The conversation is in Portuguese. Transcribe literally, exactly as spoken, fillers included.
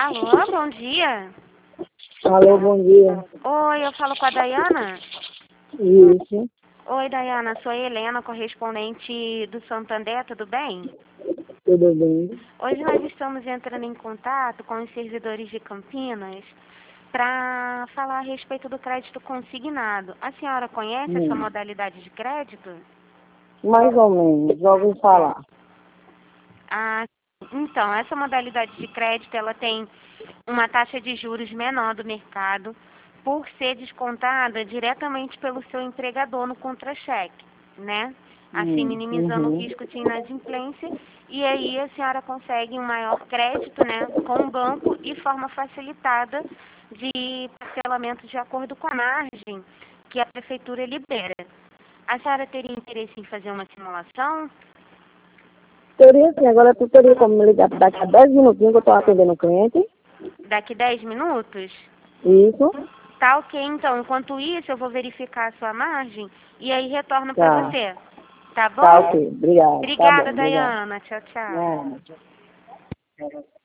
Alô, bom dia. Alô, bom dia. Oi, eu falo com a Dayana? Isso, Oi, Dayana, sou a Helena, correspondente do Santander, tudo bem? tudo bem? Hoje nós estamos entrando em contato com os servidores de Campinas para falar a respeito do crédito consignado. A senhora conhece essa Hum, modalidade de crédito? mais ou menos, já ouvi falar. Ah, então, essa modalidade de crédito, ela tem uma taxa de juros menor do mercado por ser descontada diretamente pelo seu empregador no contra-cheque, né? Assim, Hum, minimizando o uhum, risco de inadimplência, e aí a senhora consegue um maior crédito, né, com o banco e forma facilitada de parcelamento de acordo com a margem que a prefeitura libera. A senhora teria interesse em fazer uma simulação? Teria sim, agora tu teria como me ligar daqui a dez minutinhos que eu estou atendendo o cliente? Daqui dez minutos? Isso? Tá ok, então. Enquanto isso, eu vou verificar a sua margem e aí retorno para Tá, você. Tá tá bom? ok, obrigado, tá bom, Obrigada, obrigado. Dayana. Tchau, tchau. É.